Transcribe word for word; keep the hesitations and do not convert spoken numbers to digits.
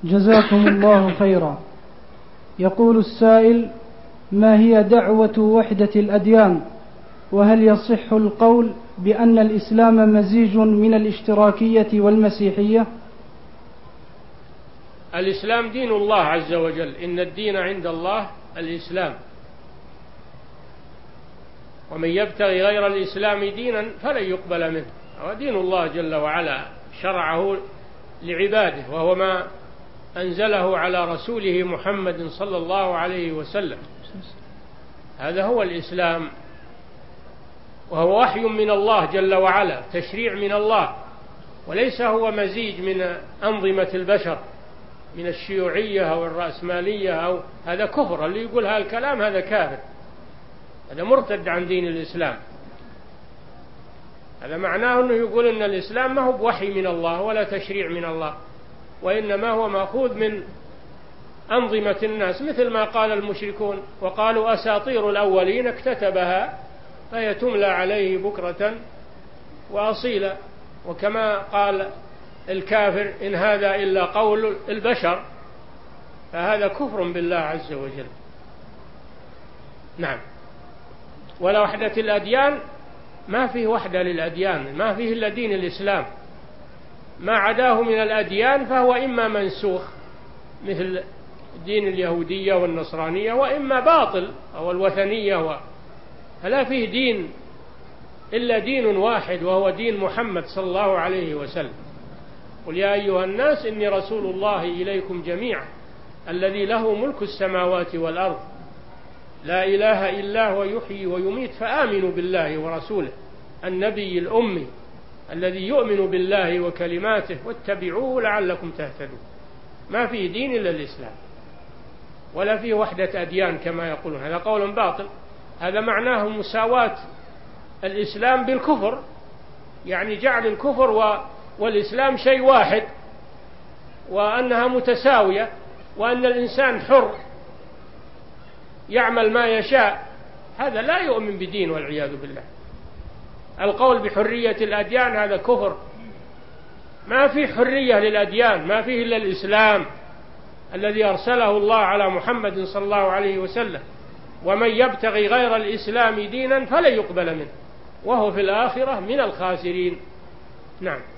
جزاكم الله خيرا. يقول السائل: ما هي دعوة وحدة الأديان؟ وهل يصح القول بأن الإسلام مزيج من الاشتراكية والمسيحية؟ الإسلام دين الله عز وجل، إن الدين عند الله الإسلام، ومن يبتغي غير الإسلام دينا فلن يقبل منه. ودين الله جل وعلا شرعه لعباده، وهو ما أنزله على رسوله محمد صلى الله عليه وسلم. هذا هو الإسلام، وهو وحي من الله جل وعلا، تشريع من الله، وليس هو مزيج من أنظمة البشر من الشيوعية أو الرأسمالية أو هذا كفر. اللي يقول هذا الكلام هذا كافر، هذا مرتد عن دين الإسلام. هذا معناه أنه يقول أن الإسلام ما هو بوحي من الله ولا تشريع من الله، وإنما هو مأخوذ من أنظمة الناس، مثل ما قال المشركون وقالوا أساطير الأولين اكتتبها فهي تملى عليه بكرة وأصيلا. وكما قال الكافر إن هذا إلا قول البشر، فهذا كفر بالله عز وجل. نعم. ولا وحدة الأديان، ما فيه وحدة للأديان، ما فيه إلا دين الإسلام. ما عداه من الأديان فهو إما منسوخ مثل دين اليهودية والنصرانية، وإما باطل أو الوثنية، فلا فيه دين إلا دين واحد، وهو دين محمد صلى الله عليه وسلم. قل يا أيها الناس إني رسول الله إليكم جميعا الذي له ملك السماوات والأرض لا إله إلا هو يحيي ويميت فآمنوا بالله ورسوله النبي الأمي الذي يؤمن بالله وكلماته واتبعوه لعلكم تهتدون. ما فيه دين إلا الإسلام، ولا فيه وحدة أديان كما يقولون، هذا قول باطل. هذا معناه مساواة الإسلام بالكفر، يعني جعل الكفر و والإسلام شيء واحد، وأنها متساوية، وأن الإنسان حر يعمل ما يشاء. هذا لا يؤمن بدين والعياذ بالله. القول بحرية الأديان هذا كفر. ما في حرية للأديان، ما فيه إلا الإسلام الذي أرسله الله على محمد صلى الله عليه وسلم. ومن يبتغي غير الإسلام دينا فلن يقبل منه وهو في الآخرة من الخاسرين. نعم.